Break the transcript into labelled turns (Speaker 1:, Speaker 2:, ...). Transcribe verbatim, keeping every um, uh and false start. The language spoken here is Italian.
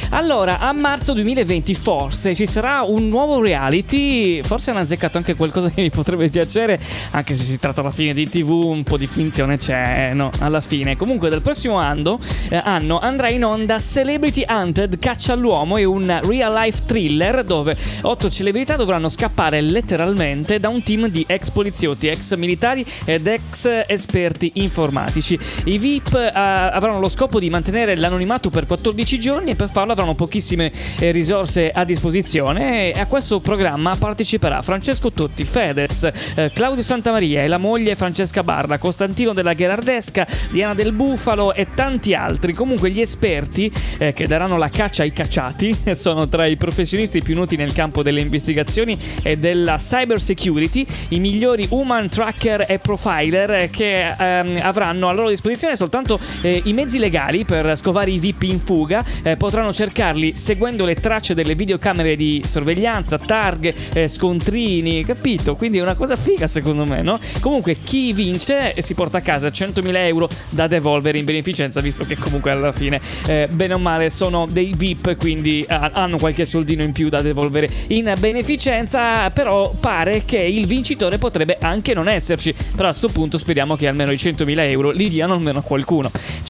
Speaker 1: Allora, a marzo duemilaventi forse ci sarà un nuovo reality. Forse hanno azzeccato anche qualcosa che mi potrebbe piacere, anche se si tratta alla fine di tivù, un po' di finzione c'è, no, alla fine. Comunque dal prossimo anno, eh, anno andrà in onda Celebrity Hunted, Caccia all'uomo, è un real life thriller dove otto celebrità dovranno scappare letteralmente da un team di ex poliziotti, ex militari ed ex esperti informatici. I V I P eh, avranno lo scopo di mantenere l'anonimato per quattordici giorni e per farlo avranno pochissime eh, risorse a disposizione. E a questo programma parteciperà Francesco Totti, Fedez, eh, Claudio Santamaria e la moglie Francesca Barla, Costantino della Gherardesca, Diana del Bufalo e tanti altri. Comunque gli esperti eh, che daranno la caccia ai cacciati sono tra i professionisti più noti nel campo delle investigazioni e della cyber security, i migliori human tracker e profiler che ehm, avranno a loro disposizione soltanto eh, i mezzi legali per scovare i V I P in fuga. Eh, potranno cercarli seguendo le tracce delle videocamere di sorveglianza, targhe, eh, scontrini, capito? Quindi è una cosa figa secondo me, no? Comunque chi vince si porta a casa centomila euro da devolvere in beneficenza, visto che comunque alla fine eh, bene o male sono dei V I P, quindi eh, hanno qualche soldino in più da devolvere in beneficenza. Però pare che il vincitore potrebbe anche non esserci, però a sto punto speriamo che almeno i centomila euro li diano almeno a qualcuno.